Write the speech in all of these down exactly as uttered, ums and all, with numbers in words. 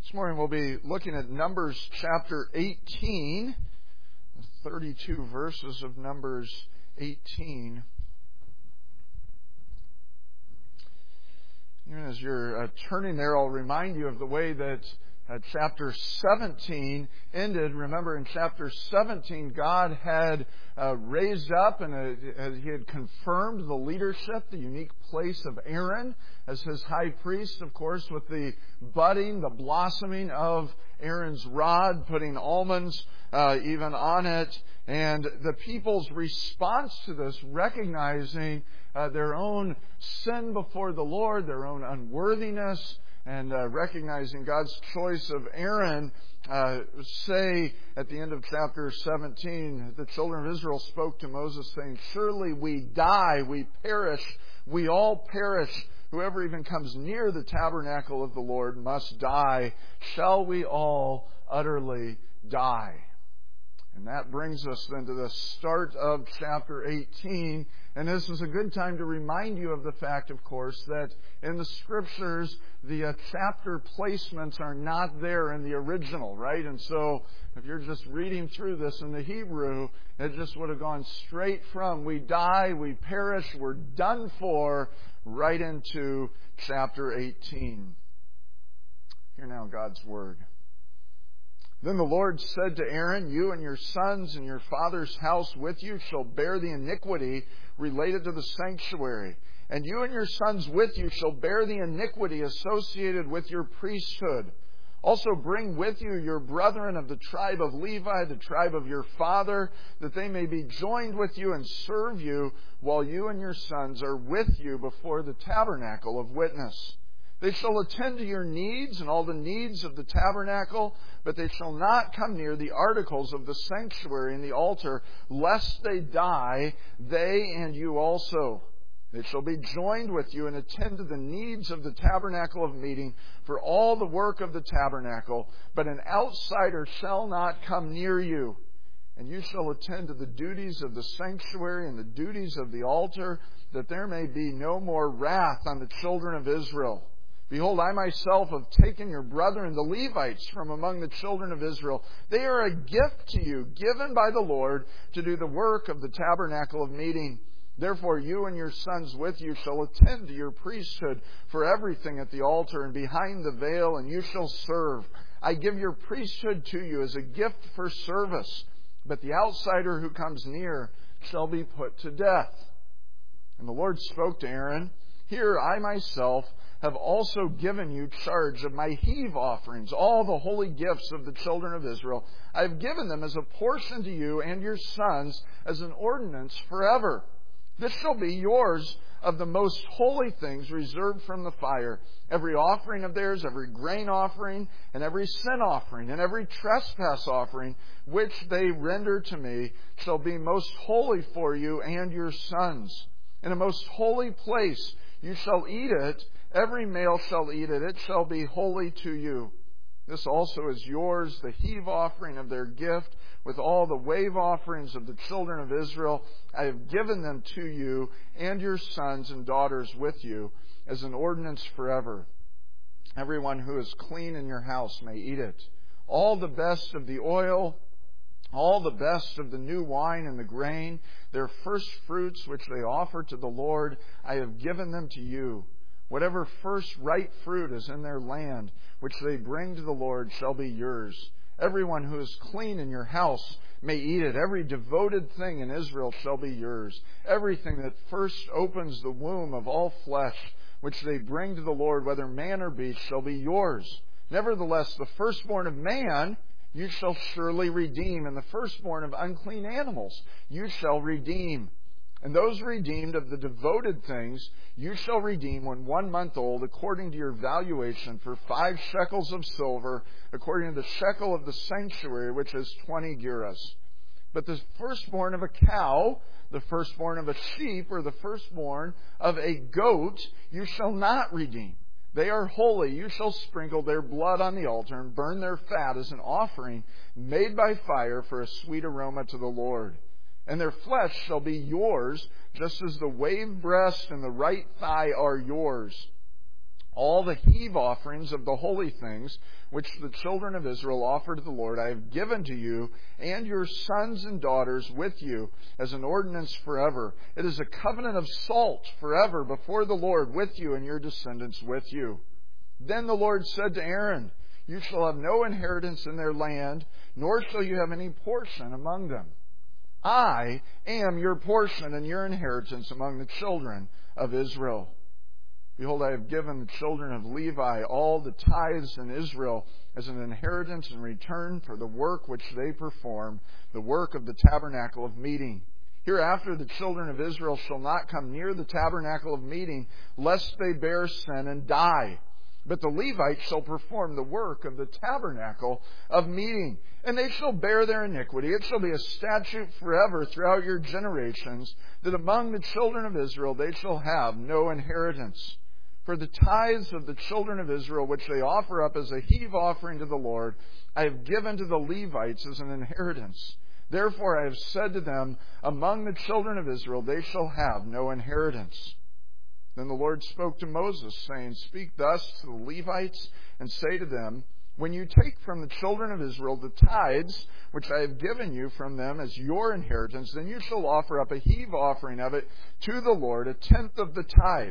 This morning we'll be looking at Numbers chapter eighteen, the thirty-two verses of Numbers eighteen. Even as you're uh, turning there, I'll remind you of the way that uh, chapter seventeen ended. Remember, in chapter seventeen, God had uh, raised up and uh, He had confirmed the leadership, the unique place of Aaron as His high priest, of course, with the budding, the blossoming of Aaron's rod, putting almonds uh, even on it, and the people's response to this, recognizing uh, their own sin before the Lord, their own unworthiness, and uh, recognizing God's choice of Aaron, uh, say at the end of chapter seventeen, the children of Israel spoke to Moses saying, "Surely we die, we perish, we all perish. Whoever even comes near the tabernacle of the Lord must die. Shall we all utterly die?" And that brings us then to the start of chapter eighteen. And this is a good time to remind you of the fact, of course, that in the Scriptures, the uh, chapter placements are not there in the original, right? And so, if you're just reading through this in the Hebrew, it just would have gone straight from we die, we perish, we're done for, right into chapter eighteen. Hear now God's Word. Then the Lord said to Aaron, "You and your sons and your father's house with you shall bear the iniquity related to the sanctuary. And you and your sons with you shall bear the iniquity associated with your priesthood. Also bring with you your brethren of the tribe of Levi, the tribe of your father, that they may be joined with you and serve you while you and your sons are with you before the tabernacle of witness. They shall attend to your needs and all the needs of the tabernacle, but they shall not come near the articles of the sanctuary and the altar, lest they die, they and you also. They shall be joined with you and attend to the needs of the tabernacle of meeting for all the work of the tabernacle, but an outsider shall not come near you. And you shall attend to the duties of the sanctuary and the duties of the altar, that there may be no more wrath on the children of Israel. Behold, I myself have taken your brethren, the Levites, from among the children of Israel. They are a gift to you, given by the Lord, to do the work of the tabernacle of meeting. Therefore, you and your sons with you shall attend to your priesthood for everything at the altar and behind the veil, and you shall serve. I give your priesthood to you as a gift for service, but the outsider who comes near shall be put to death." And the Lord spoke to Aaron, "Here I myself have also given you charge of my heave offerings, all the holy gifts of the children of Israel. I have given them as a portion to you and your sons as an ordinance forever. This shall be yours of the most holy things reserved from the fire. Every offering of theirs, every grain offering, and every sin offering, and every trespass offering, which they render to me, shall be most holy for you and your sons. In a most holy place you shall eat it. Every male shall eat it. It shall be holy to you. This also is yours, the heave offering of their gift, with all the wave offerings of the children of Israel. I have given them to you and your sons and daughters with you as an ordinance forever. Everyone who is clean in your house may eat it. All the best of the oil, all the best of the new wine and the grain, their first fruits which they offer to the Lord, I have given them to you. Whatever first ripe fruit is in their land, which they bring to the Lord, shall be yours. Everyone who is clean in your house may eat it. Every devoted thing in Israel shall be yours. Everything that first opens the womb of all flesh, which they bring to the Lord, whether man or beast, shall be yours. Nevertheless, the firstborn of man you shall surely redeem, and the firstborn of unclean animals you shall redeem. And those redeemed of the devoted things you shall redeem when one month old, according to your valuation, for five shekels of silver, according to the shekel of the sanctuary, which is twenty gerahs. But the firstborn of a cow, the firstborn of a sheep, or the firstborn of a goat, you shall not redeem. They are holy. You shall sprinkle their blood on the altar and burn their fat as an offering made by fire for a sweet aroma to the Lord. And their flesh shall be yours, just as the wave breast and the right thigh are yours. All the heave offerings of the holy things which the children of Israel offer to the Lord I have given to you and your sons and daughters with you as an ordinance forever. It is a covenant of salt forever before the Lord with you and your descendants with you. Then the Lord said to Aaron, you shall have no inheritance in their land, nor shall you have any portion among them. I am your portion and your inheritance among the children of Israel. Behold, I have given the children of Levi all the tithes in Israel as an inheritance in return for the work which they perform, the work of the tabernacle of meeting. Hereafter the children of Israel shall not come near the tabernacle of meeting, lest they bear sin and die. But the Levites shall perform the work of the tabernacle of meeting, and they shall bear their iniquity. It shall be a statute forever throughout your generations, that among the children of Israel they shall have no inheritance. For the tithes of the children of Israel, which they offer up as a heave offering to the Lord, I have given to the Levites as an inheritance. Therefore I have said to them, among the children of Israel they shall have no inheritance. Then the Lord spoke to Moses, saying, speak thus to the Levites, and say to them, when you take from the children of Israel the tithes, which I have given you from them as your inheritance, then you shall offer up a heave offering of it to the Lord, a tenth of the tithe.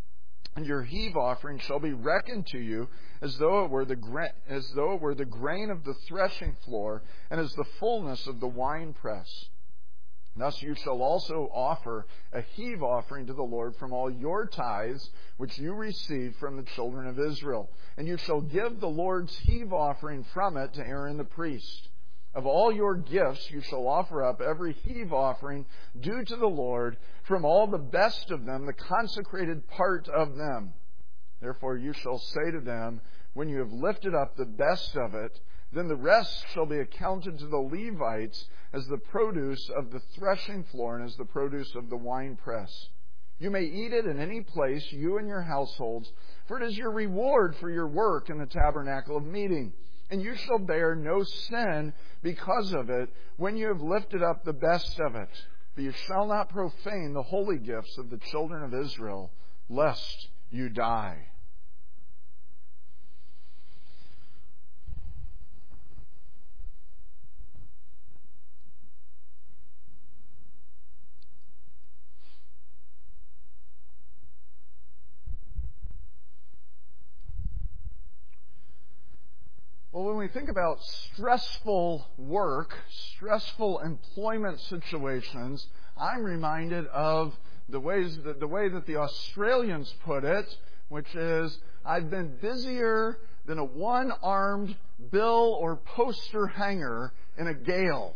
And your heave offering shall be reckoned to you as though it were the gra- as though it were the grain of the threshing floor, and as the fullness of the winepress. Thus you shall also offer a heave offering to the Lord from all your tithes, which you receive from the children of Israel. And you shall give the Lord's heave offering from it to Aaron the priest. Of all your gifts you shall offer up every heave offering due to the Lord, from all the best of them, the consecrated part of them. Therefore you shall say to them, when you have lifted up the best of it, then the rest shall be accounted to the Levites as the produce of the threshing floor and as the produce of the winepress. You may eat it in any place, you and your households, for it is your reward for your work in the tabernacle of meeting. And you shall bear no sin because of it when you have lifted up the best of it. But you shall not profane the holy gifts of the children of Israel, lest you die. Well, when we think about stressful work, stressful employment situations, I'm reminded of the ways that the way that the Australians put it, which is, I've been busier than a one-armed bill or poster hanger in a gale.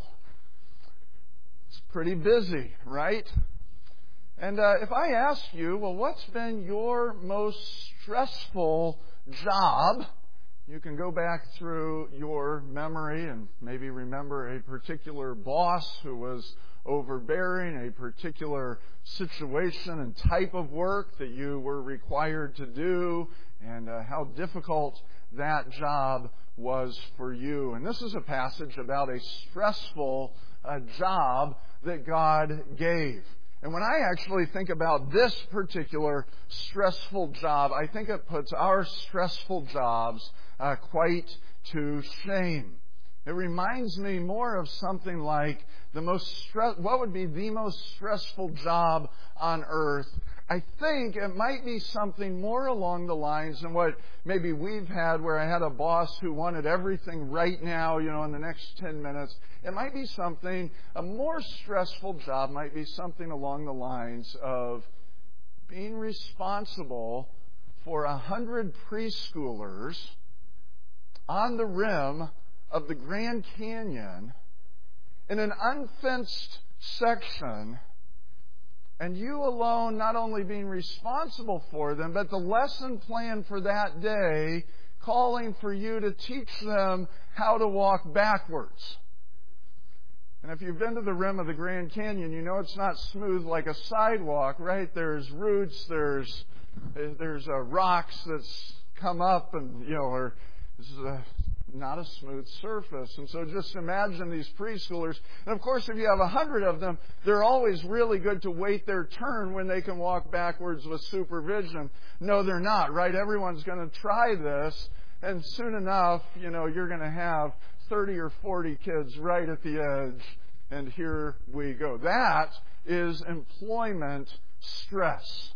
It's pretty busy, right? And uh, if I ask you, well, what's been your most stressful job? You can go back through your memory and maybe remember a particular boss who was overbearing, a particular situation and type of work that you were required to do, and uh, how difficult that job was for you. And this is a passage about a stressful uh, job that God gave. And when I actually think about this particular stressful job, I think it puts our stressful jobs Uh, quite to shame. It reminds me more of something like the most stress. What would be the most stressful job on earth? I think it might be something more along the lines than what maybe we've had, where I had a boss who wanted everything right now, you know, in the next ten minutes. It might be something, a more stressful job might be something along the lines of being responsible for a hundred preschoolers on the rim of the Grand Canyon in an unfenced section, and you alone not only being responsible for them, but the lesson plan for that day calling for you to teach them how to walk backwards. And if you've been to the rim of the Grand Canyon, you know it's not smooth like a sidewalk, right? There's roots, there's there's uh, rocks that's come up, and you know, or this is a not a smooth surface. And so just imagine these preschoolers. And of course, if you have a hundred of them, they're always really good to wait their turn when they can walk backwards with supervision. No, they're not, right? Everyone's going to try this. And soon enough, you know, you're going to have thirty or forty kids right at the edge. And here we go. That is employment stress.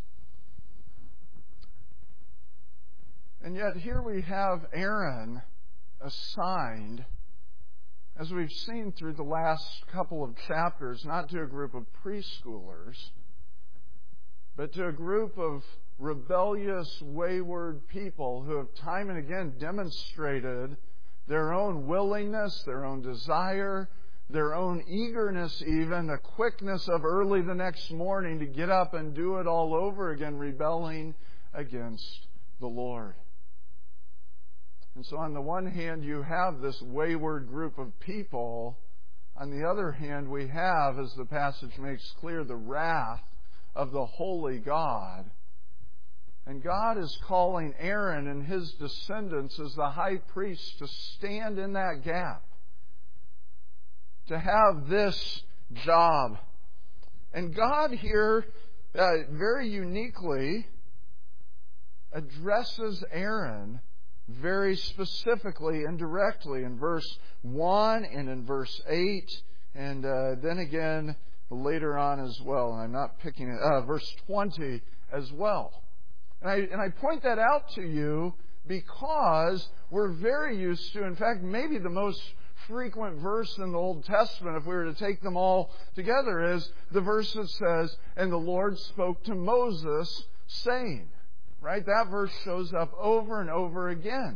And yet here we have Aaron assigned, as we've seen through the last couple of chapters, not to a group of preschoolers, but to a group of rebellious, wayward people who have time and again demonstrated their own willingness, their own desire, their own eagerness even, the quickness of early the next morning to get up and do it all over again, rebelling against the Lord. And so on the one hand, you have this wayward group of people. On the other hand, we have, as the passage makes clear, the wrath of the holy God. And God is calling Aaron and his descendants as the high priest to stand in that gap, to have this job. And God here uh, very uniquely addresses Aaron very specifically and directly in verse one and in verse eight, and uh, then again later on as well. And I'm not picking it, uh, verse twenty as well. And I, and I point that out to you because we're very used to, in fact, maybe the most frequent verse in the Old Testament, if we were to take them all together, is the verse that says, "And the Lord spoke to Moses, saying." Right? That verse shows up over and over again.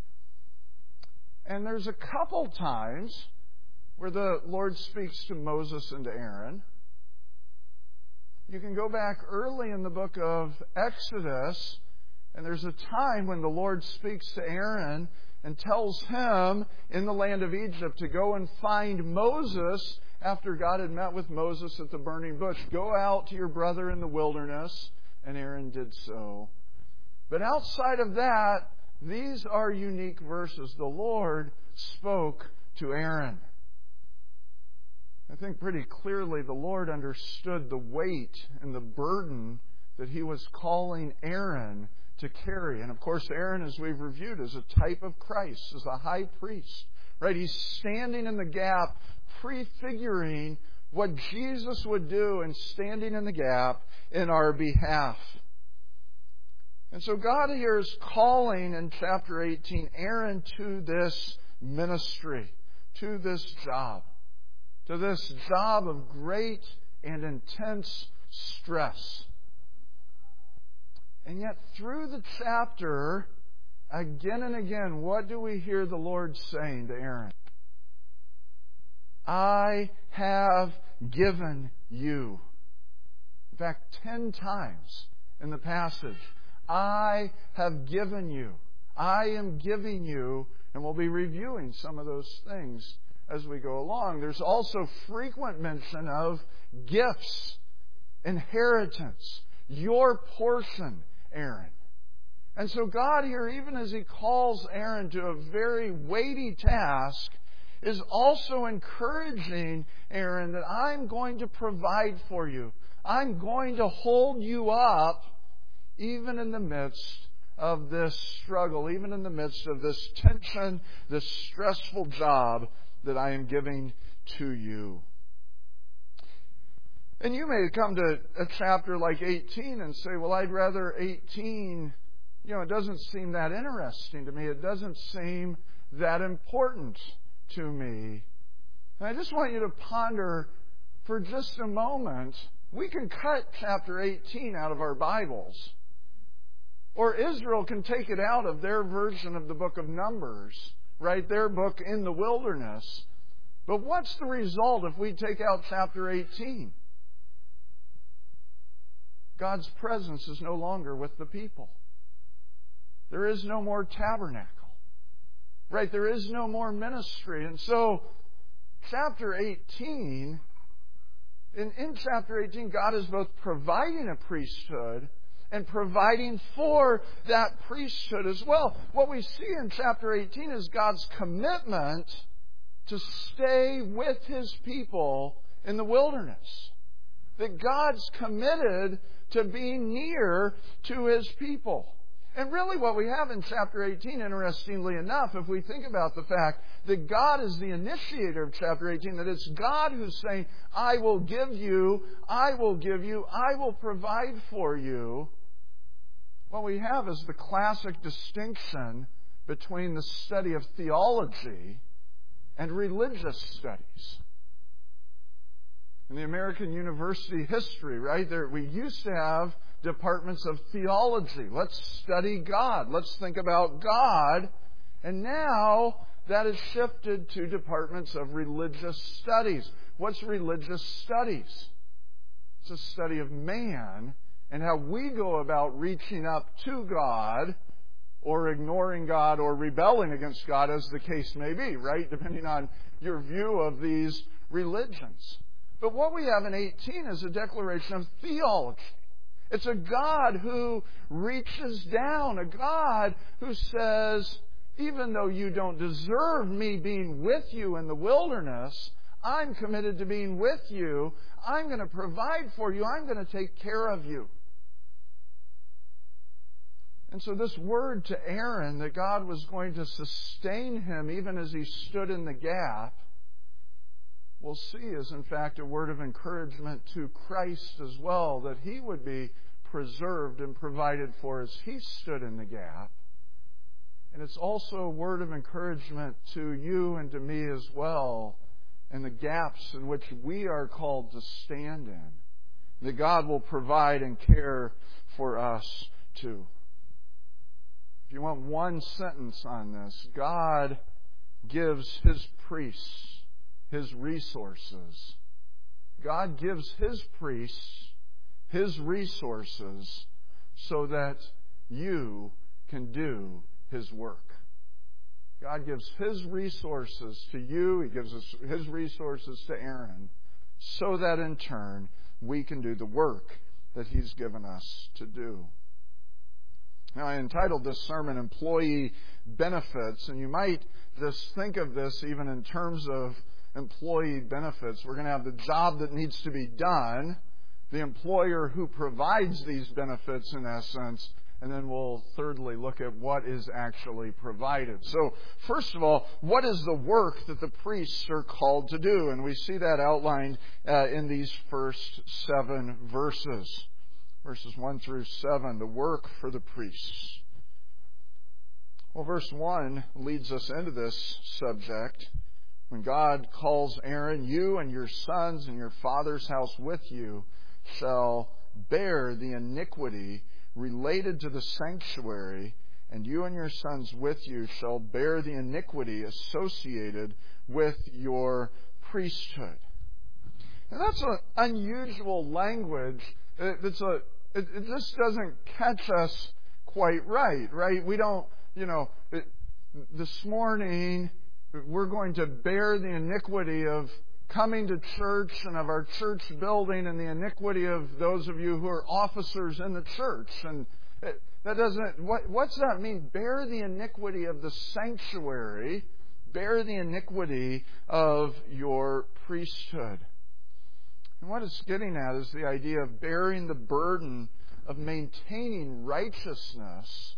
And there's a couple times where the Lord speaks to Moses and to Aaron. You can go back early in the book of Exodus, and there's a time when the Lord speaks to Aaron and tells him in the land of Egypt to go and find Moses after God had met with Moses at the burning bush. Go out to your brother in the wilderness, and Aaron did so. But outside of that, these are unique verses. The Lord spoke to Aaron. I think pretty clearly the Lord understood the weight and the burden that He was calling Aaron to carry. And of course, Aaron, as we've reviewed, is a type of Christ, as a high priest. Right? He's standing in the gap, prefiguring what Jesus would do and standing in the gap in our behalf. And so God here is calling in chapter eighteen Aaron to this ministry, to this job, to this job of great and intense stress. And yet through the chapter, again and again, what do we hear the Lord saying to Aaron? I have given you. In fact, ten times in the passage, I have given you. I am giving you, and we'll be reviewing some of those things as we go along. There's also frequent mention of gifts, inheritance, your portion, Aaron. And so God here, even as He calls Aaron to a very weighty task, is also encouraging Aaron that I'm going to provide for you. I'm going to hold you up even in the midst of this struggle, even in the midst of this tension, this stressful job that I am giving to you. And you may come to a chapter like eighteen and say, well, I'd rather eighteen, you know, it doesn't seem that interesting to me. It doesn't seem that important to me. And I just want you to ponder for just a moment. We can cut chapter eighteen out of our Bibles. Or Israel can take it out of their version of the book of Numbers, right? Their book in the wilderness. But what's the result if we take out chapter eighteen? God's presence is no longer with the people. There is no more tabernacle. Right? There is no more ministry. And so, chapter eighteen, in, in chapter eighteen, God is both providing a priesthood, and providing for that priesthood as well. What we see in chapter eighteen is God's commitment to stay with His people in the wilderness. That God's committed to being near to His people. And really what we have in chapter eighteen, interestingly enough, if we think about the fact that God is the initiator of chapter eighteen, that it's God who's saying, I will give you, I will give you, I will provide for you. What we have is the classic distinction between the study of theology and religious studies. In the American university history, right, there we used to have departments of theology. Let's study God. Let's think about God. And now that has shifted to departments of religious studies. What's religious studies? It's a study of man and how we go about reaching up to God or ignoring God or rebelling against God, as the case may be, right? Depending on your view of these religions. But what we have in eighteen is a declaration of theology. It's a God who reaches down, a God who says, even though you don't deserve me being with you in the wilderness, I'm committed to being with you. I'm going to provide for you. I'm going to take care of you. And so this word to Aaron that God was going to sustain him even as he stood in the gap, we'll see is in fact a word of encouragement to Christ as well, that He would be preserved and provided for as He stood in the gap. And it's also a word of encouragement to you and to me as well in the gaps in which we are called to stand in. That God will provide and care for us too. If you want one sentence on this, God gives His priests His resources. God gives His priests His resources so that you can do His work. God gives His resources to you. He gives us His resources to Aaron so that in turn we can do the work that He's given us to do. Now, I entitled this sermon Employee Benefits, and you might just think of this even in terms of employee benefits. We're going to have the job that needs to be done, the employer who provides these benefits in essence, and then we'll thirdly look at what is actually provided. So, first of all, what is the work that the priests are called to do? And we see that outlined uh, in these first seven verses. Verses one through seven, the work for the priests. Well, verse one leads us into this subject. When God calls Aaron, you and your sons and your father's house with you shall bear the iniquity related to the sanctuary, and you and your sons with you shall bear the iniquity associated with your priesthood. Now that's an unusual language. It's a, it, it just doesn't catch us quite right, right? We don't, you know, it, this morning we're going to bear the iniquity of coming to church and of our church building and the iniquity of those of you who are officers in the church. And it, that doesn't, what, what's that mean? Bear the iniquity of the sanctuary. Bear the iniquity of your priesthood. And what it's getting at is the idea of bearing the burden of maintaining righteousness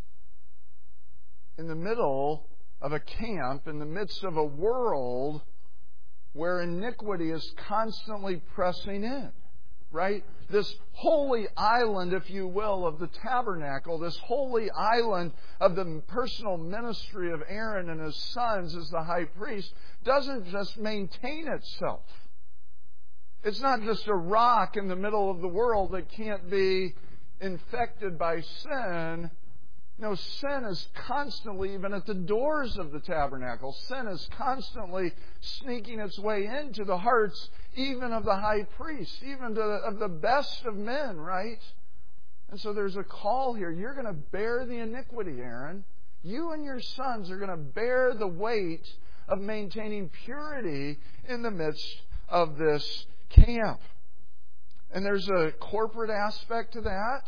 in the middle of a camp, in the midst of a world where iniquity is constantly pressing in, right? This holy island, if you will, of the tabernacle, this holy island of the personal ministry of Aaron and his sons as the high priest, doesn't just maintain itself. It's not just a rock in the middle of the world that can't be infected by sin. No, sin is constantly, even at the doors of the tabernacle, sin is constantly sneaking its way into the hearts even of the high priest, even to the, of the best of men, right? And so there's a call here. You're going to bear the iniquity, Aaron. You and your sons are going to bear the weight of maintaining purity in the midst of this camp. And there's a corporate aspect to that.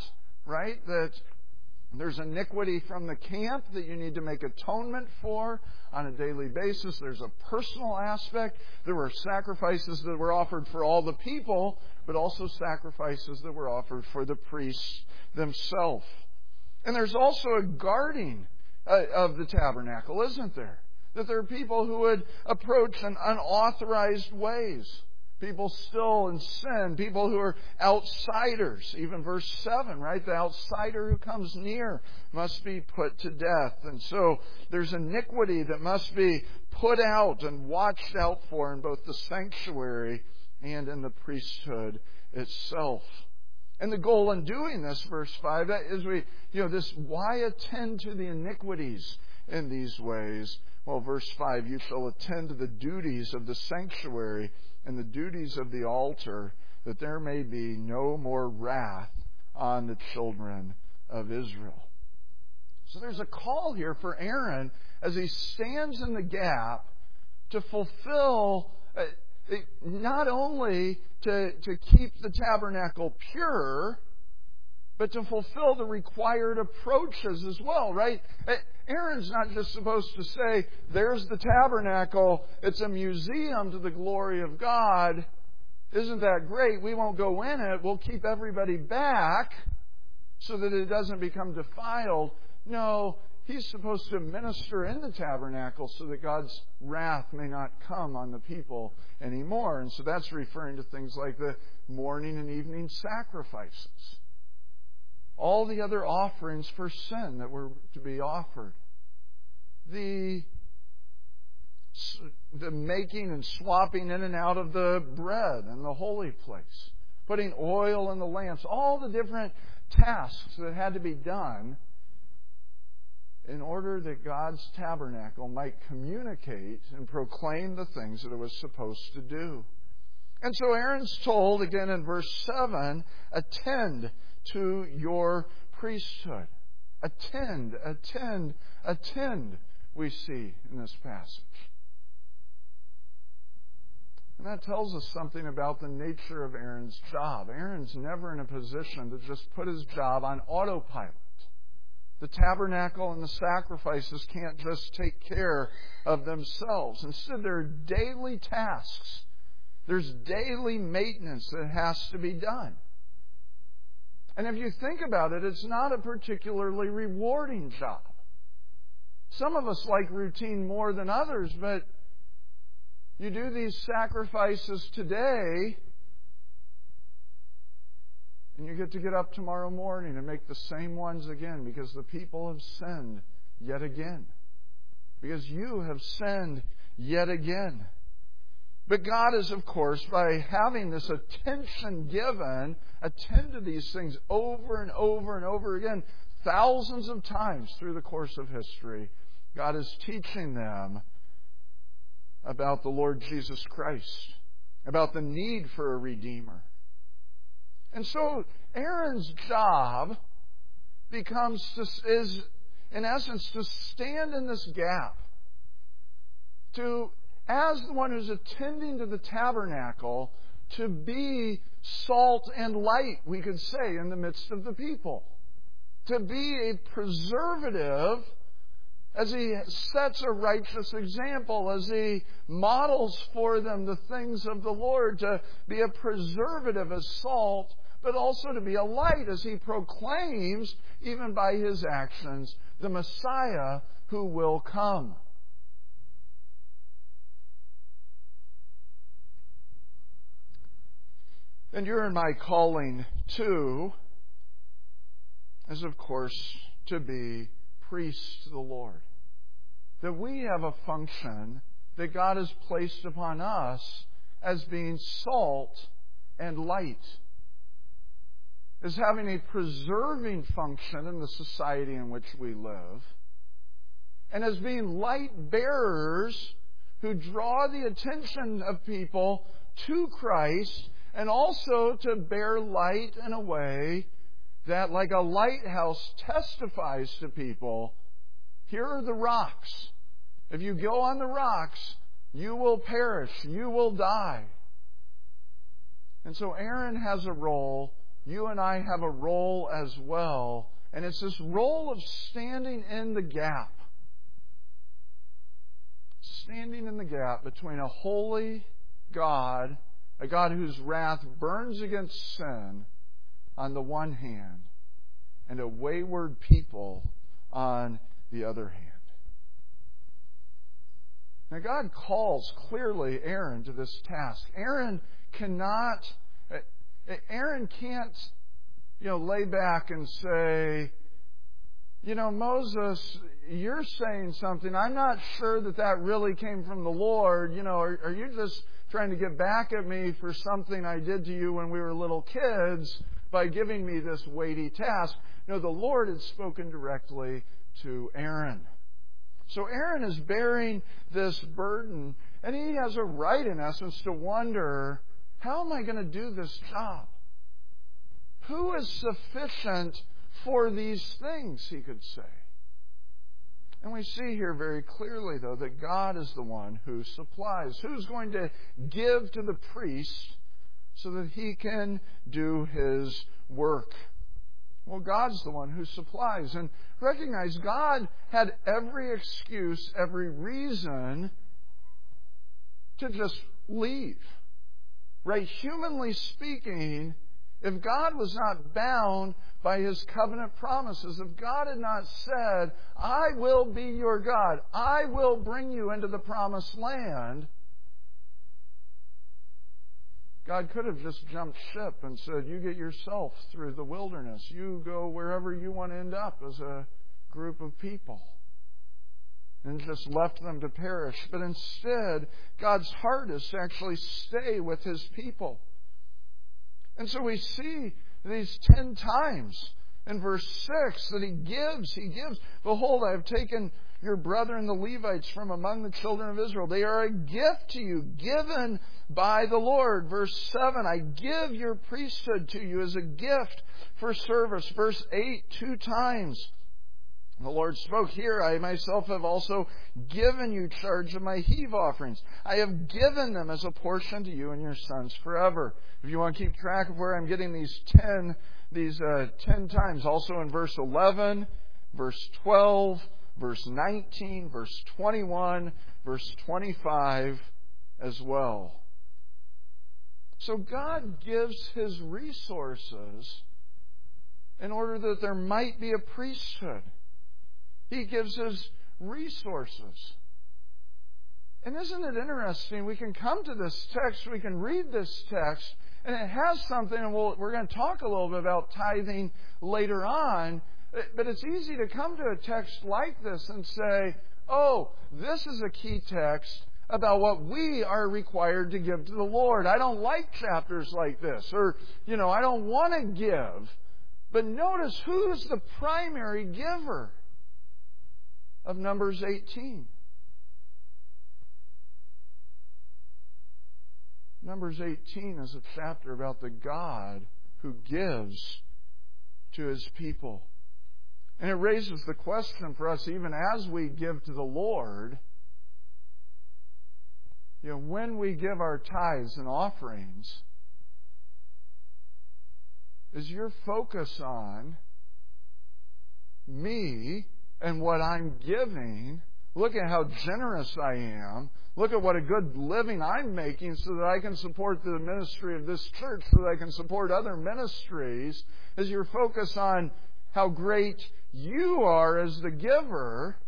right? That there's iniquity from the camp that you need to make atonement for on a daily basis. There's a personal aspect. There were sacrifices that were offered for all the people, but also sacrifices that were offered for the priests themselves. And there's also a guarding uh, of the tabernacle, isn't there? That there are people who would approach in unauthorized ways. People still in sin. People who are outsiders. Even verse seven, right? The outsider who comes near must be put to death. And so there's iniquity that must be put out and watched out for in both the sanctuary and in the priesthood itself. And the goal in doing this, verse five, is we, you know, this, why attend to the iniquities in these ways? Well, verse five, you shall attend to the duties of the sanctuary and the duties of the altar, that there may be no more wrath on the children of Israel. So there's a call here for Aaron as he stands in the gap to fulfill, uh, not only to, to keep the tabernacle pure, but to fulfill the required approaches as well, right? Aaron's not just supposed to say, there's the tabernacle, it's a museum to the glory of God. Isn't that great? We won't go in it. We'll keep everybody back so that it doesn't become defiled. No, he's supposed to minister in the tabernacle so that God's wrath may not come on the people anymore. And so that's referring to things like the morning and evening sacrifices. All the other offerings for sin that were to be offered. The, the making and swapping in and out of the bread in the holy place. Putting oil in the lamps. All the different tasks that had to be done in order that God's tabernacle might communicate and proclaim the things that it was supposed to do. And so Aaron's told, again in verse seven, attend to your priesthood. Attend, attend, attend, we see in this passage. And that tells us something about the nature of Aaron's job. Aaron's never in a position to just put his job on autopilot. The tabernacle and the sacrifices can't just take care of themselves. Instead, there are daily tasks. There's daily maintenance that has to be done. And if you think about it, it's not a particularly rewarding job. Some of us like routine more than others, but you do these sacrifices today, and you get to get up tomorrow morning and make the same ones again because the people have sinned yet again. Because you have sinned yet again. But God is, of course, by having this attention given, attend to these things over and over and over again, thousands of times through the course of history. God is teaching them about the Lord Jesus Christ, about the need for a Redeemer. And so Aaron's job becomes, to, is in essence, to stand in this gap, to as the one who's attending to the tabernacle, to be salt and light, we could say, in the midst of the people. To be a preservative as he sets a righteous example, as he models for them the things of the Lord, to be a preservative as salt, but also to be a light as he proclaims, even by his actions, the Messiah who will come. And your and my calling, too, is, of course, to be priests to the Lord. That we have a function that God has placed upon us as being salt and light. As having a preserving function in the society in which we live. And as being light bearers who draw the attention of people to Christ, and also to bear light in a way that, like a lighthouse, testifies to people, here are the rocks. If you go on the rocks, you will perish. You will die. And so Aaron has a role you and I have a role as well. And it's this role of standing in the gap. Standing in the gap between a holy God, a God whose wrath burns against sin on the one hand, and a wayward people on the other hand. Now God calls clearly Aaron to this task. Aaron cannot, Aaron can't, you know, lay back and say, you know, Moses, you're saying something. I'm not sure that that really came from the Lord. You know, are, are you just trying to get back at me for something I did to you when we were little kids by giving me this weighty task? No, the Lord had spoken directly to Aaron. So Aaron is bearing this burden, and he has a right, in essence, to wonder, how am I going to do this job? Who is sufficient for these things, he could say. And we see here very clearly, though, that God is the one who supplies. Who's going to give to the priest so that he can do his work? Well, God's the one who supplies. And recognize God had every excuse, every reason to just leave. Right? Humanly speaking, if God was not bound by His covenant promises, if God had not said, I will be your God, I will bring you into the promised land, God could have just jumped ship and said, you get yourself through the wilderness. You go wherever you want to end up as a group of people. And just left them to perish. But instead, God's heart is to actually stay with His people. And so we see these ten times in verse six that He gives, He gives. Behold, I have taken your brethren the Levites from among the children of Israel. They are a gift to you, given by the Lord. Verse seven, I give your priesthood to you as a gift for service. Verse eight, two times. The Lord spoke here, I myself have also given you charge of my heave offerings. I have given them as a portion to you and your sons forever. If you want to keep track of where I'm getting these ten, these uh, ten times, also in verse eleven, verse twelve, verse nineteen, verse twenty-one, verse twenty-five as well. So God gives His resources in order that there might be a priesthood. He gives His resources. And isn't it interesting? We can come to this text, we can read this text, and it has something, and we'll, we're going to talk a little bit about tithing later on, but it's easy to come to a text like this and say, oh, this is a key text about what we are required to give to the Lord. I don't like chapters like this, or, you know, I don't want to give. But notice who's the primary giver of Numbers eighteen. Numbers eighteen is a chapter about the God who gives to His people. And it raises the question for us, even as we give to the Lord, you know, when we give our tithes and offerings, is your focus on me and what I'm giving? Look at how generous I am. Look at what a good living I'm making so that I can support the ministry of this church, so that I can support other ministries. Is your focus on how great you are as the giver?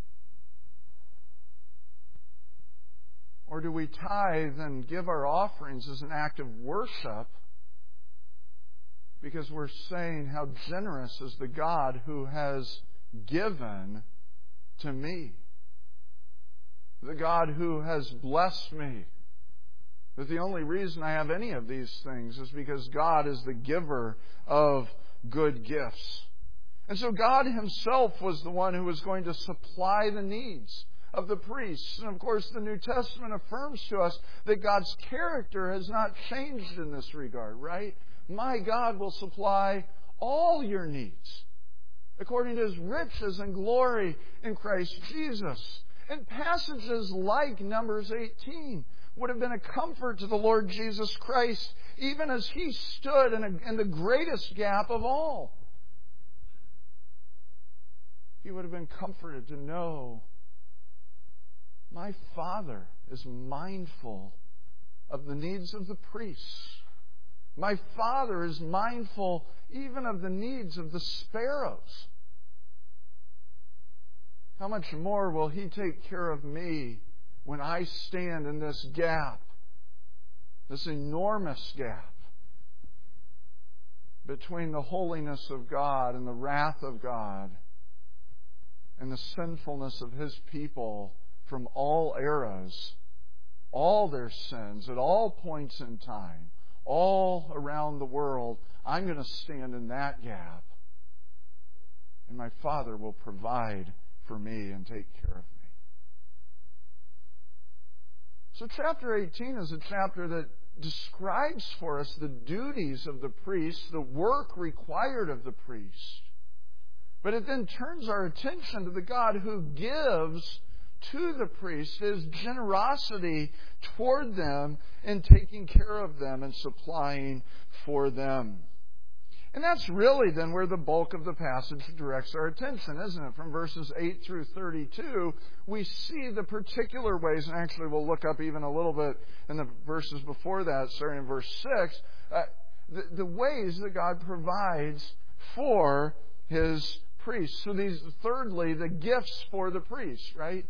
Or do we tithe and give our offerings as an act of worship because we're saying how generous is the God who has given to me? The God who has blessed me. That the only reason I have any of these things is because God is the giver of good gifts. And so God Himself was the one who was going to supply the needs of the priests. And of course, the New Testament affirms to us that God's character has not changed in this regard, right? My God will supply all your needs according to His riches and glory in Christ Jesus. And passages like Numbers eighteen would have been a comfort to the Lord Jesus Christ even as he stood in, a, in the greatest gap of all. He would have been comforted to know, my Father is mindful of the needs of the priests. My Father is mindful even of the needs of the sparrows. How much more will He take care of me when I stand in this gap, this enormous gap between the holiness of God and the wrath of God and the sinfulness of His people from all eras, all their sins at all points in time, all around the world. I'm going to stand in that gap, and my Father will provide for me and take care of me. So chapter eighteen is a chapter that describes for us the duties of the priest, the work required of the priest. But it then turns our attention to the God who gives to the priest His generosity toward them in taking care of them and supplying for them. And that's really then where the bulk of the passage directs our attention, isn't it? From verses eight through thirty-two, we see the particular ways, and actually we'll look up even a little bit in the verses before that, starting in verse six, uh, the, the ways that God provides for His priests. So these, thirdly, the gifts for the priests, right?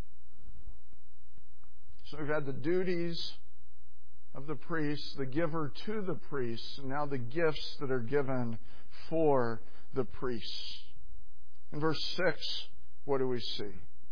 So we've had the duties of the priests, the giver to the priests, and now the gifts that are given for the priests. In verse six, what do we see?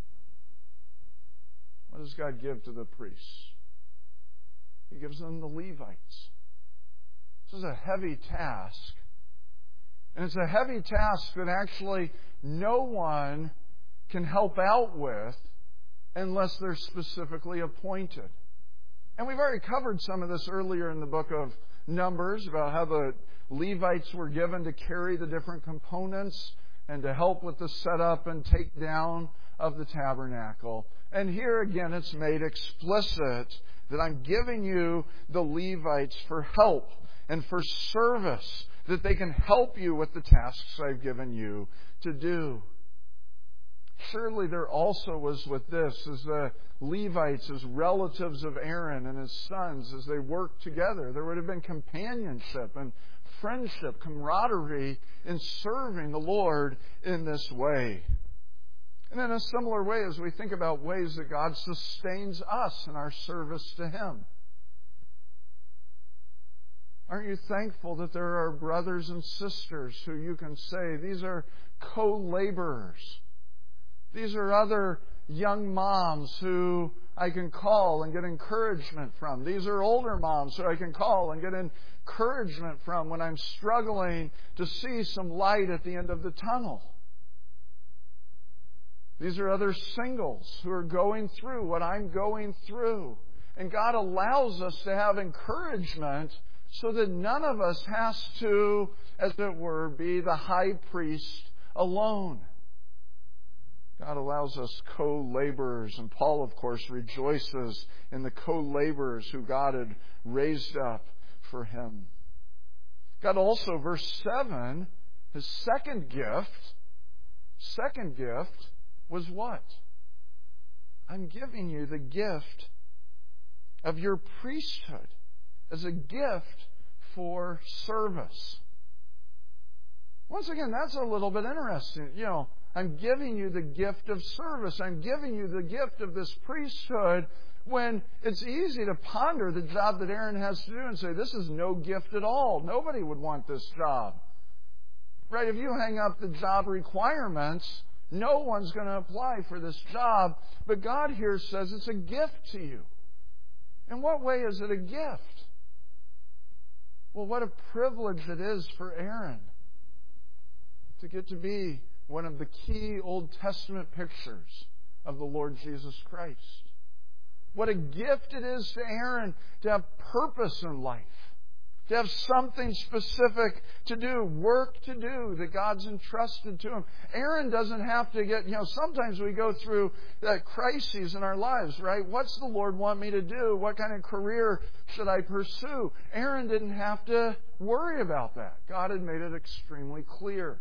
What does God give to the priests? He gives them the Levites. This is a heavy task. And it's a heavy task that actually no one can help out with unless they're specifically appointed. And we've already covered some of this earlier in the book of Numbers about how the Levites were given to carry the different components and to help with the setup and take down of the tabernacle. And here again it's made explicit that I'm giving you the Levites for help and for service, that they can help you with the tasks I've given you to do. Surely there also was with this, as the Levites, as relatives of Aaron and his sons, as they worked together, there would have been companionship and friendship, camaraderie in serving the Lord in this way. And in a similar way, as we think about ways that God sustains us in our service to Him. Aren't you thankful that there are brothers and sisters who you can say, these are co-laborers? These are other young moms who I can call and get encouragement from. These are older moms who I can call and get encouragement from when I'm struggling to see some light at the end of the tunnel. These are other singles who are going through what I'm going through. And God allows us to have encouragement so that none of us has to, as it were, be the high priest alone. God allows us co-laborers, and Paul, of course, rejoices in the co-laborers who God had raised up for him. God also, verse seven, His second gift, second gift was what? I'm giving you the gift of your priesthood as a gift for service. Once again, that's a little bit interesting. You know, I'm giving you the gift of service. I'm giving you the gift of this priesthood, when it's easy to ponder the job that Aaron has to do and say, this is no gift at all. Nobody would want this job. Right? If you hang up the job requirements, no one's going to apply for this job. But God here says it's a gift to you. In what way is it a gift? Well, what a privilege it is for Aaron to get to be one of the key Old Testament pictures of the Lord Jesus Christ. What a gift it is to Aaron to have purpose in life, to have something specific to do, work to do that God's entrusted to him. Aaron doesn't have to get, you know, sometimes we go through uh, crises in our lives, right? What's the Lord want me to do? What kind of career should I pursue? Aaron didn't have to worry about that. God had made it extremely clear.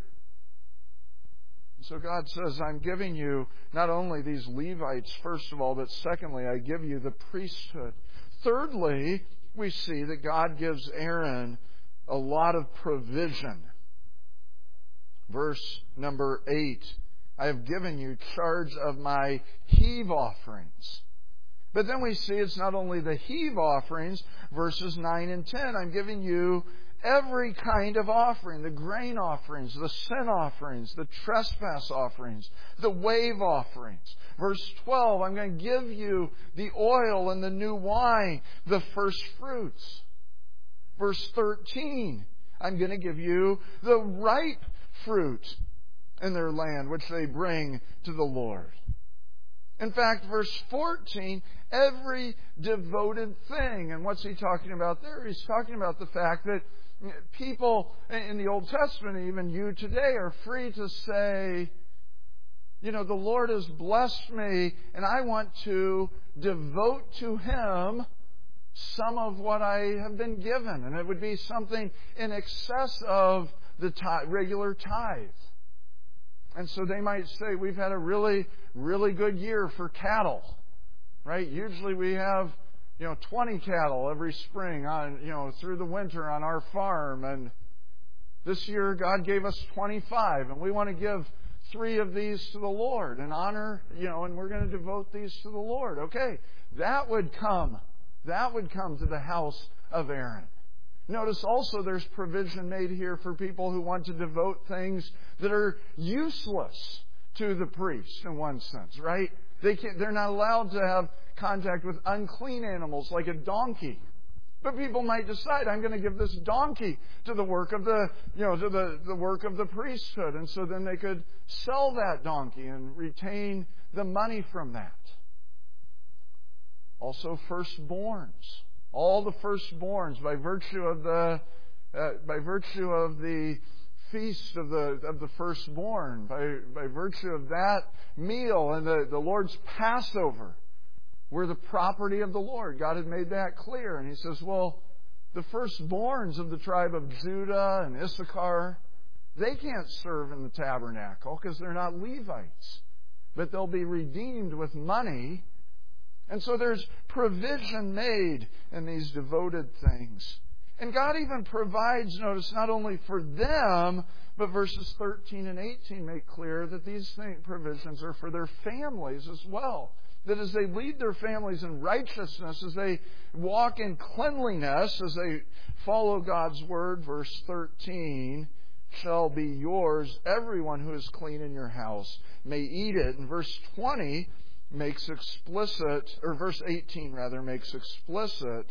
So God says, I'm giving you not only these Levites, first of all, but secondly, I give you the priesthood. Thirdly, we see that God gives Aaron a lot of provision. Verse number eight, I have given you charge of my heave offerings. But then we see it's not only the heave offerings, verses nine and ten, I'm giving you every kind of offering, the grain offerings, the sin offerings, the trespass offerings, the wave offerings. Verse twelve, I'm going to give you the oil and the new wine, the first fruits. Verse thirteen, I'm going to give you the ripe fruit in their land, which they bring to the Lord. In fact, verse fourteen, every devoted thing. And what's he talking about there? He's talking about the fact that people in the Old Testament, even you today, are free to say, you know, the Lord has blessed me and I want to devote to Him some of what I have been given. And it would be something in excess of the tithe, regular tithe. And so they might say, we've had a really, really good year for cattle, right? Usually we have, you know, twenty cattle every spring on, you know, through the winter on our farm. And this year God gave us twenty-five, and we want to give three of these to the Lord and honor, you know, and we're going to devote these to the Lord. Okay, that would come, that would come to the house of Aaron. Notice also there's provision made here for people who want to devote things that are useless to the priest in one sense, right? They can't, they're not allowed to have contact with unclean animals like a donkey. But people might decide, I'm going to give this donkey to the work of the, you know, to the, the work of the priesthood. And so then they could sell that donkey and retain the money from that. Also firstborns. All the firstborns, by virtue of the uh, by virtue of the feast of the of the firstborn, by by virtue of that meal and the, the Lord's Passover, were the property of the Lord. God had made that clear, and He says, "Well, the firstborns of the tribe of Judah and Issachar, they can't serve in the tabernacle because they're not Levites, but they'll be redeemed with money." And so there's provision made in these devoted things. And God even provides, notice, not only for them, but verses thirteen and eighteen make clear that these provisions are for their families as well. That as they lead their families in righteousness, as they walk in cleanliness, as they follow God's word, verse thirteen, shall be yours. Everyone who is clean in your house may eat it. And verse twenty makes explicit, or verse eighteen rather, makes explicit,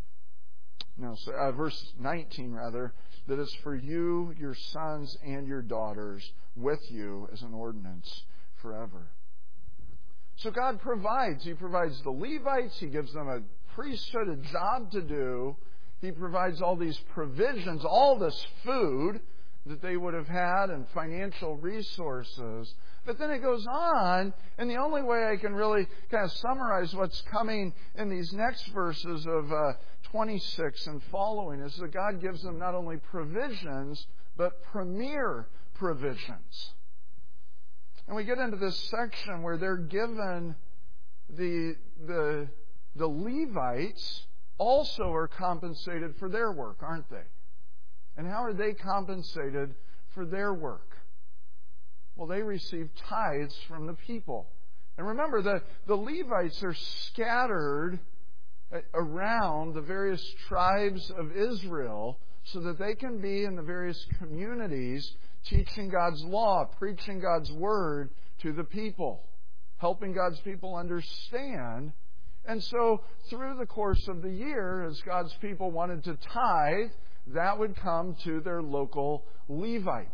no, so, uh, verse nineteen rather, that it's for you, your sons, and your daughters with you as an ordinance forever. So God provides. He provides the Levites. He gives them a priesthood, a job to do. He provides all these provisions, all this food that they would have had and financial resources. But then it goes on, and the only way I can really kind of summarize what's coming in these next verses of uh, twenty-six and following is that God gives them not only provisions, but premier provisions. And we get into this section where they're given the, the, the Levites also are compensated for their work, aren't they? And how are they compensated for their work? Well, they receive tithes from the people. And remember, the, the Levites are scattered around the various tribes of Israel so that they can be in the various communities teaching God's law, preaching God's word to the people, helping God's people understand. And so through the course of the year, as God's people wanted to tithe, that would come to their local Levite.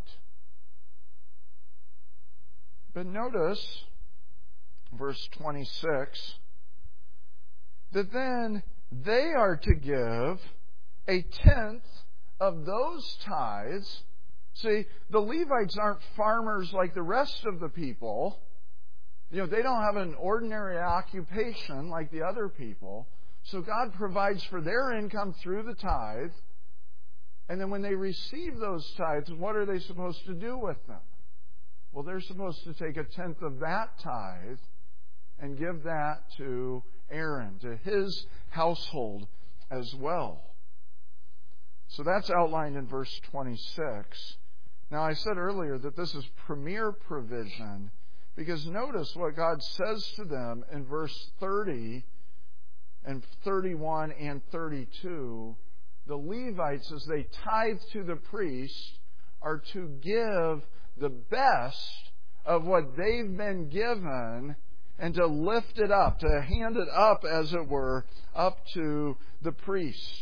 But notice, verse twenty-six, that then they are to give a tenth of those tithes. See, the Levites aren't farmers like the rest of the people. You know, they don't have an ordinary occupation like the other people. So God provides for their income through the tithe. And then when they receive those tithes, what are they supposed to do with them? Well, they're supposed to take a tenth of that tithe and give that to Aaron, to his household as well. So that's outlined in verse twenty-six. Now, I said earlier that this is premier provision, because notice what God says to them in verse thirty and thirty-one and thirty-two. The Levites, as they tithe to the priest, are to give the best of what they've been given and to lift it up, to hand it up, as it were, up to the priest.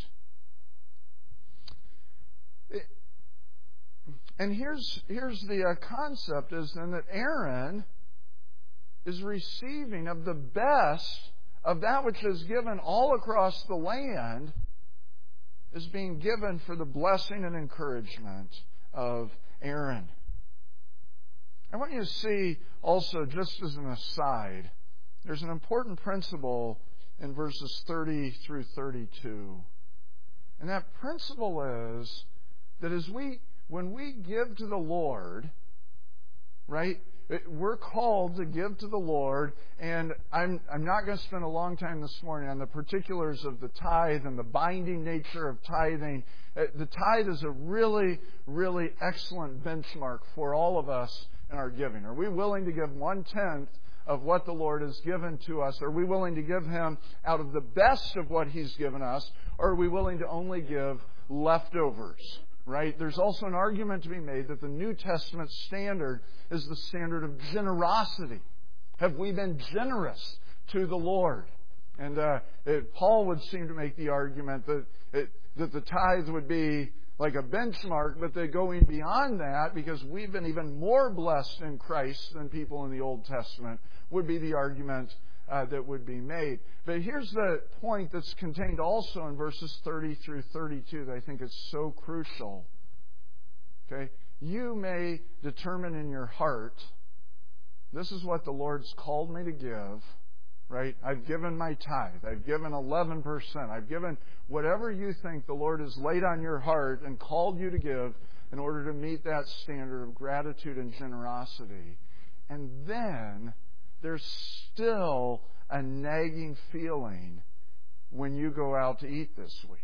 And here's, here's the uh, concept is then that Aaron is receiving of the best of that which is given all across the land, is being given for the blessing and encouragement of Aaron. I want you to see also, just as an aside, there's an important principle in verses thirty through thirty-two. And that principle is that as we, when we give to the Lord, right, we're called to give to the Lord, and I'm I'm not going to spend a long time this morning on the particulars of the tithe and the binding nature of tithing. The tithe is a really, really excellent benchmark for all of us in our giving. Are we willing to give one-tenth of what the Lord has given to us? Are we willing to give Him out of the best of what He's given us? Or are we willing to only give leftovers? Right? There's also an argument to be made that the New Testament standard is the standard of generosity. Have we been generous to the Lord? And uh, it, Paul would seem to make the argument that it, that the tithe would be like a benchmark, but that going beyond that, because we've been even more blessed in Christ than people in the Old Testament, would be the argument uh, that would be made. But here's the point that's contained also in verses thirty through thirty-two that I think is so crucial. Okay? You may determine in your heart, this is what the Lord's called me to give. Right? I've given my tithe. I've given eleven percent. I've given whatever you think the Lord has laid on your heart and called you to give in order to meet that standard of gratitude and generosity. And then there's still a nagging feeling when you go out to eat this week.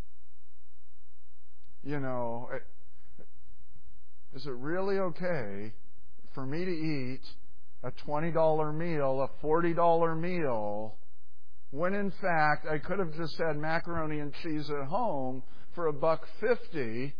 You know, is it really okay for me to eat a twenty dollars meal, a forty dollars meal, when in fact I could have just had macaroni and cheese at home for a buck fifty?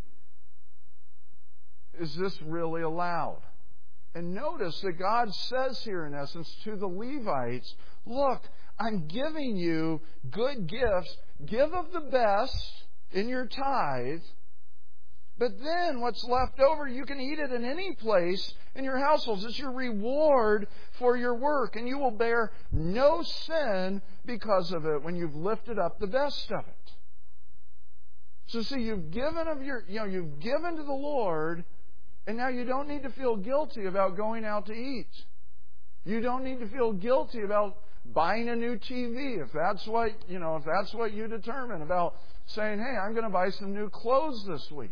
Is this really allowed? And notice that God says here, in essence, to the Levites, look, I'm giving you good gifts. Give of the best in your tithe. But then what's left over, you can eat it in any place in your households. It's your reward for your work. And you will bear no sin because of it when you've lifted up the best of it. So see, you've given of your, you know, you've given to the Lord, and now you don't need to feel guilty about going out to eat. You don't need to feel guilty about buying a new T V if that's what, you know, if that's what you determine, about saying, hey, I'm going to buy some new clothes this week.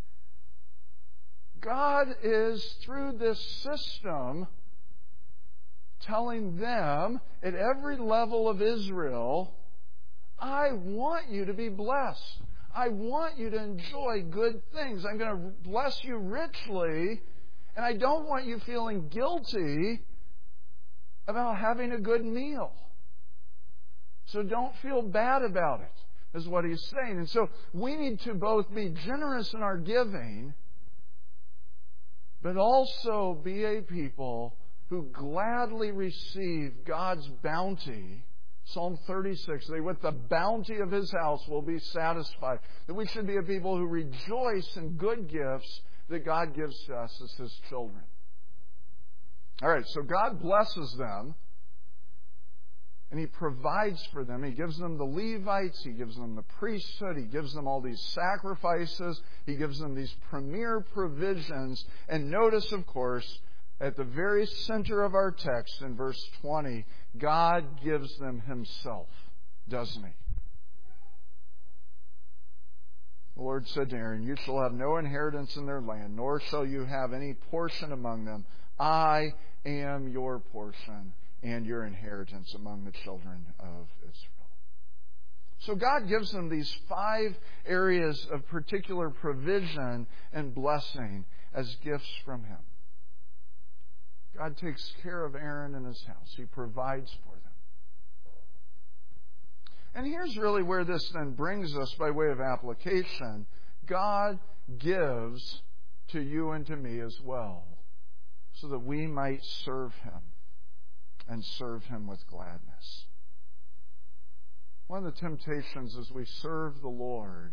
God is, through this system, telling them at every level of Israel, I want you to be blessed. I want you to enjoy good things. I'm going to bless you richly, and I don't want you feeling guilty about having a good meal. So don't feel bad about it, is what he's saying. And so we need to both be generous in our giving, but also be a people who gladly receive God's bounty. Psalm thirty-six, they with the bounty of His house will be satisfied. That we should be a people who rejoice in good gifts that God gives to us as His children. All right, so God blesses them. And He provides for them. He gives them the Levites. He gives them the priesthood. He gives them all these sacrifices. He gives them these premier provisions. And notice, of course, at the very center of our text in verse twenty, God gives them Himself, doesn't He? The Lord said to Aaron, "You shall have no inheritance in their land, nor shall you have any portion among them. I am your portion and your inheritance among the children of Israel." So God gives them these five areas of particular provision and blessing as gifts from Him. God takes care of Aaron and his house. He provides for them. And here's really where this then brings us by way of application. God gives to you and to me as well, so that we might serve Him and serve Him with gladness. One of the temptations as we serve the Lord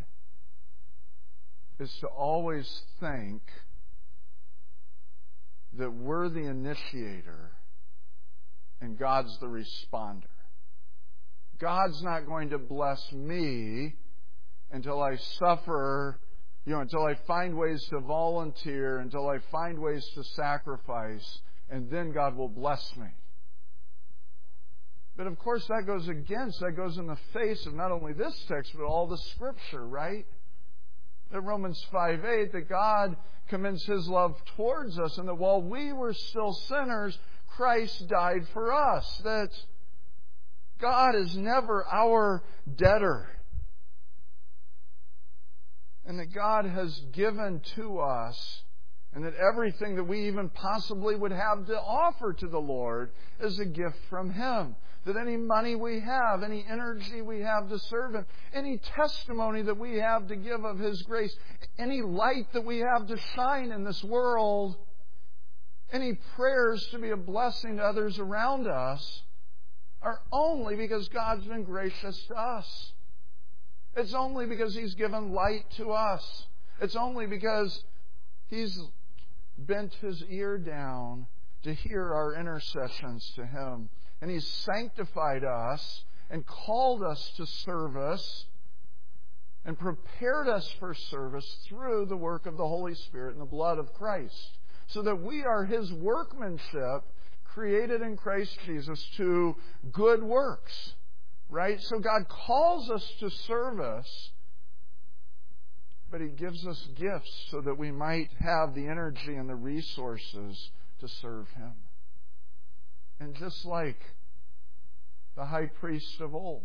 is to always think that we're the initiator and God's the responder. God's not going to bless me until I suffer, you know, until I find ways to volunteer, until I find ways to sacrifice, and then God will bless me. But of course that goes against, that goes in the face of not only this text, but all the Scripture, right? That Romans five eight, that God commends His love towards us, and that while we were still sinners, Christ died for us. That God is never our debtor. And that God has given to us, and that everything that we even possibly would have to offer to the Lord is a gift from Him. That any money we have, any energy we have to serve Him, any testimony that we have to give of His grace, any light that we have to shine in this world, any prayers to be a blessing to others around us, are only because God's been gracious to us. It's only because He's given light to us. It's only because He's bent His ear down to hear our intercessions to Him. And He's sanctified us and called us to service and prepared us for service through the work of the Holy Spirit and the blood of Christ. So that we are His workmanship, created in Christ Jesus to good works. Right? So God calls us to service, but He gives us gifts so that we might have the energy and the resources to serve Him. And just like the high priest of old,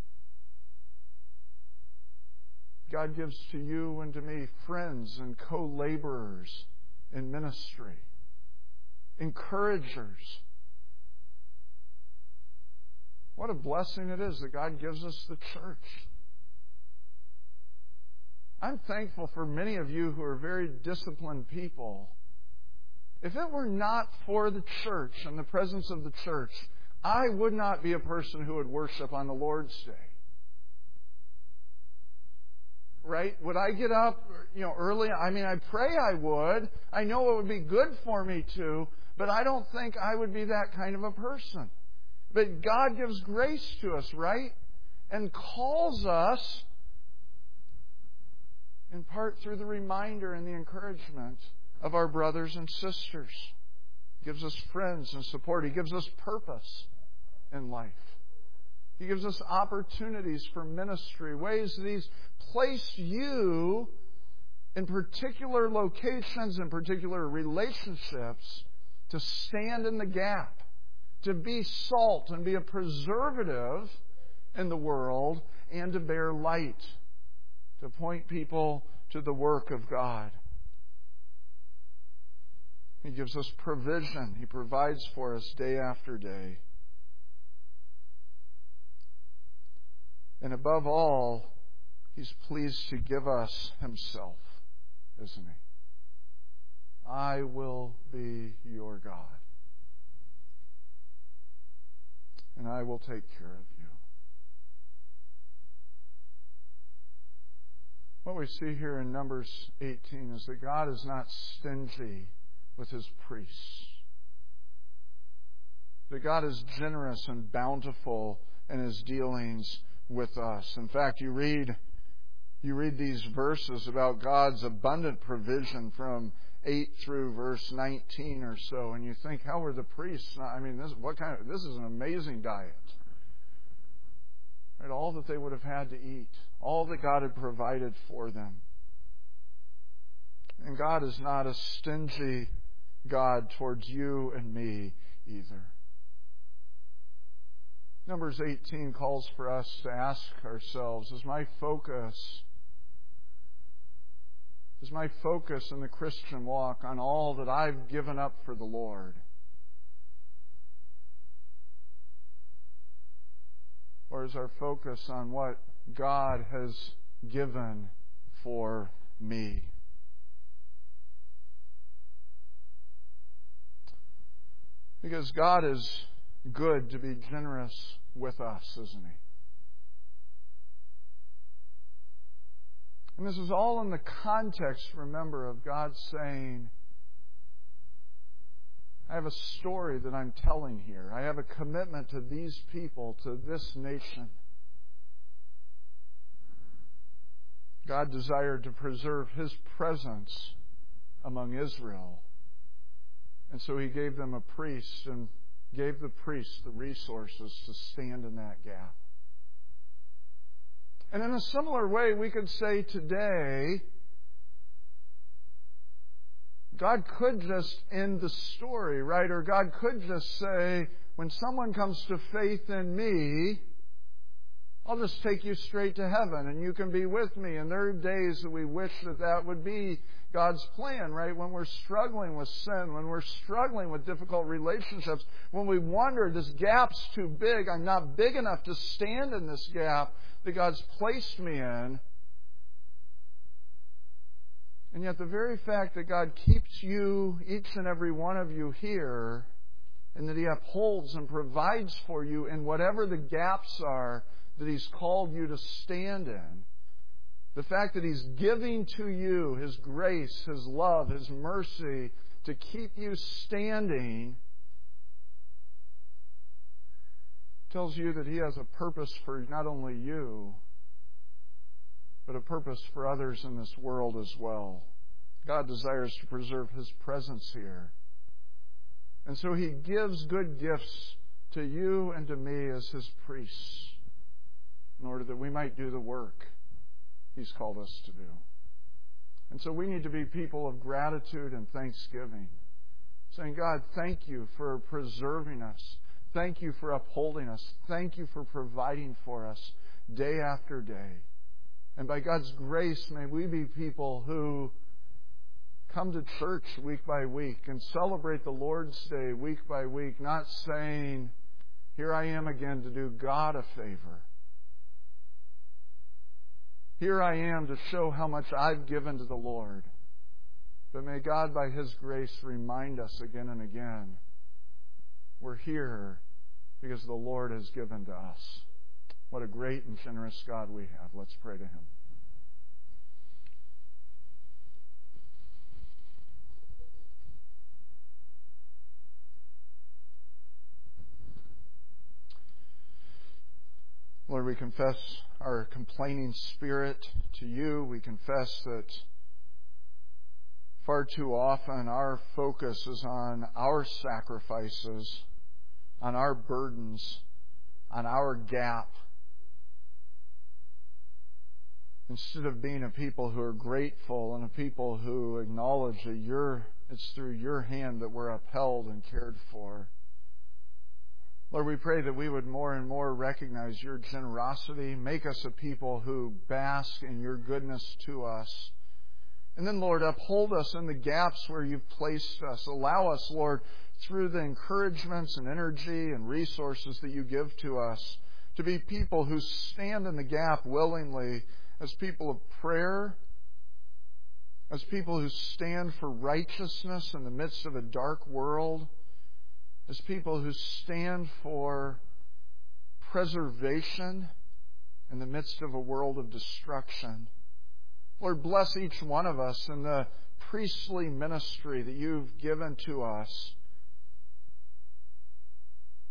God gives to you and to me friends and co-laborers in ministry, encouragers. What a blessing it is that God gives us the church. I'm thankful for many of you who are very disciplined people. If it were not for the church and the presence of the church, I would not be a person who would worship on the Lord's Day. Right? Would I get up, you know, early? I mean, I pray I would. I know it would be good for me to, but I don't think I would be that kind of a person. But God gives grace to us, right? And calls us, in part through the reminder and the encouragement of our brothers and sisters. He gives us friends and support. He gives us purpose in life. He gives us opportunities for ministry, ways that He's placed you in particular locations and particular relationships to stand in the gap, to be salt and be a preservative in the world, and to bear light, to point people to the work of God. He gives us provision. He provides for us day after day. And above all, He's pleased to give us Himself, isn't He? I will be your God, and I will take care of you. What we see here in Numbers eighteen is that God is not stingy with His priests. that God is generous and bountiful in His dealings with us. In fact, you read you read these verses about God's abundant provision from eight through verse nineteen or so, and you think, how were the priests? I mean, this what kind of this is an amazing diet. Right? All that they would have had to eat, all that God had provided for them. And God is not a stingy God towards you and me either. Numbers eighteen calls for us to ask ourselves, is my focus is my focus in the Christian walk on all that I've given up for the Lord? Or is our focus on what God has given for me? Because God is good to be generous with us, isn't He? And this is all in the context, remember, of God saying, I have a story that I'm telling here. I have a commitment to these people, to this nation. God desired to preserve His presence among Israel. And so He gave them a priest and gave the priests the resources to stand in that gap. And in a similar way, we could say today, God could just end the story, right? Or God could just say, when someone comes to faith in me, I'll just take you straight to heaven and you can be with me. And there are days that we wish that that would be God's plan, right? When we're struggling with sin, when we're struggling with difficult relationships, when we wonder, this gap's too big, I'm not big enough to stand in this gap that God's placed me in. And yet the very fact that God keeps you, each and every one of you here, and that He upholds and provides for you in whatever the gaps are that He's called you to stand in, the fact that He's giving to you His grace, His love, His mercy to keep you standing, tells you that He has a purpose for not only you, but a purpose for others in this world as well. God desires to preserve His presence here. And so He gives good gifts to you and to me as His priests in order that we might do the work He's called us to do. And so we need to be people of gratitude and thanksgiving, saying, God, thank you for preserving us. Thank you for upholding us. Thank you for providing for us day after day. And by God's grace, may we be people who come to church week by week and celebrate the Lord's Day week by week, not saying, here I am again to do God a favor. Here I am to show how much I've given to the Lord. But may God, by His grace, remind us again and again, we're here because the Lord has given to us. What a great and generous God we have. Let's pray to Him. Lord, we confess our complaining spirit to You. We confess that far too often our focus is on our sacrifices, on our burdens, on our gap, instead of being a people who are grateful and a people who acknowledge that you're, it's through Your hand that we're upheld and cared for. Lord, we pray that we would more and more recognize Your generosity. Make us a people who bask in Your goodness to us. And then, Lord, uphold us in the gaps where You've placed us. Allow us, Lord, through the encouragements and energy and resources that You give to us, to be people who stand in the gap willingly as people of prayer, as people who stand for righteousness in the midst of a dark world, as people who stand for preservation in the midst of a world of destruction. Lord, bless each one of us in the priestly ministry that You've given to us.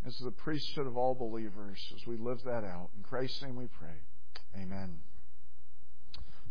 as the priesthood of all believers as we live that out. In Christ's name we pray. Amen.